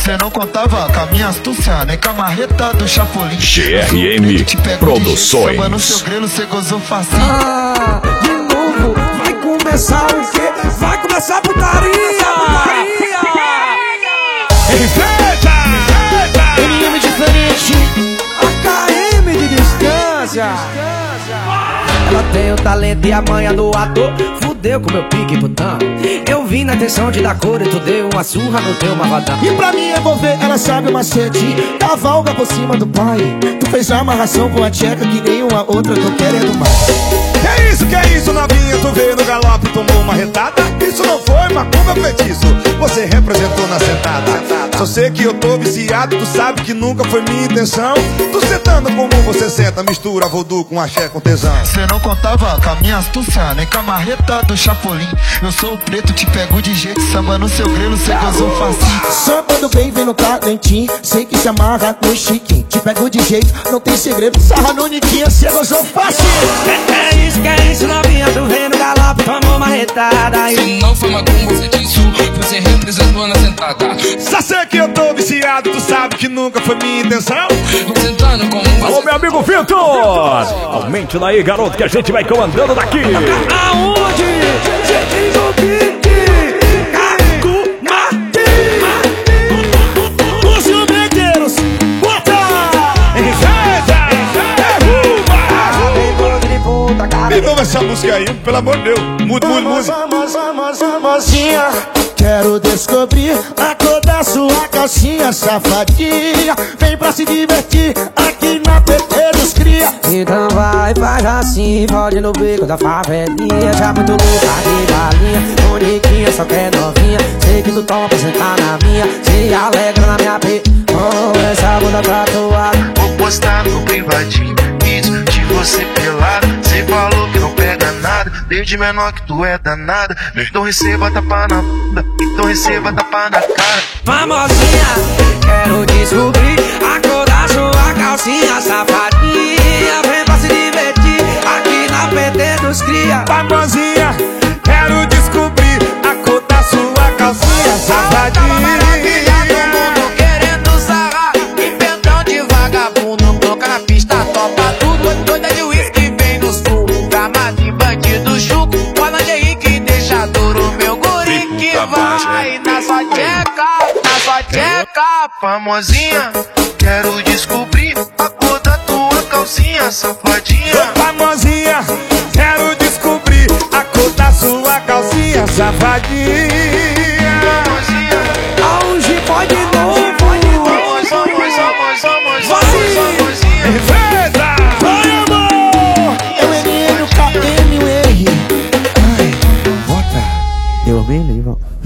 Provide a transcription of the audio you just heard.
Cê não contava com a minha astúcia, nem com a marreta do Chapolin. GRM Produções. Samba no seu grelo, cê gozou facinho. De novo, vai começar o quê? Vai começar a putaria! MM diferente, AKM de distância. Ela tem o talento e a manha do ator. Fudeu com meu pique putão. Eu vim na intenção de dar cor e tu deu uma surra no teu mavadão. E pra me envolver, ela sabe o macete. Cavalga por cima do pai. Tu fez a amarração com a tcheca que nenhuma outra, tô querendo mais. Que é isso, novinha? Tu veio no galope e tomou uma retada? Isso não foi macumba, feitiço. Você representou na sentada. Só sei que eu tô viciado, tu sabe que nunca foi minha intenção. Tu sentando como você senta, mistura voodoo com axé com tesão. cê não contava com a minha astúcia, nem com a marreta do Chapolin. Eu sou o preto, te pego de jeito. Samba no seu grelo, cê gozou facinho. Samba do bem, vem no talentinho. Sei que se amarra no chiquinho. Te pego de jeito, não tem segredo. Sarra no niquinha, cê gozou fácil. Que é isso, novinha? Tu veio no galope, tomou uma retada. Se não foi macumba, feitiço, você representou na sentada. Só sei que eu tô viciado, tu sabe que nunca foi minha intenção. Sentando como Alô, meu amigo Vitor! Aumente daí, garoto, que a gente vai comandando daqui. Aonde? Cê diz o pique. Os jumeneiros, bota! Me dá essa música aí, pelo amor de Deus. Muda música. Mozinha, quero descobrir a cor da sua calcinha, safadinha. Vem pra se divertir aqui na PT dos cria. Então vai, faz assim, pode no beco da favelinha. Já muito louca de galinha, bonitinha, só quer novinha. Sei que tu toma pra sentar na minha, se alegra na minha P. Oh, essa bunda tatuada. Vou postar no privadinho vídeo de você pelado. Cê falou que não pega nada, desde menor que tu é danada. Então receba tapa na bunda, então receba tapa na cara. Famosinha, quero descobrir a cor da sua calcinha, safadinha. Vem pra se divertir aqui na PT dos cria. Famosinha, quero descobrir a cor da sua calcinha, safadinha. Querendo sarrar, inventão de vagabundo, toca na pista, topa tudo, doida de uísque, vem no sul, gramado e bandido chuco, bola de Henrique, deixa duro, meu guri que vai na sua tcheca, Famosinha, quero descobrir a cor da tua calcinha, safadinha. Famosinha, quero descobrir a cor da sua calcinha, safadinha. Auge pode novo. Vai, amor! É o NN, o KM, o R. Ai, bota. Eu me livro.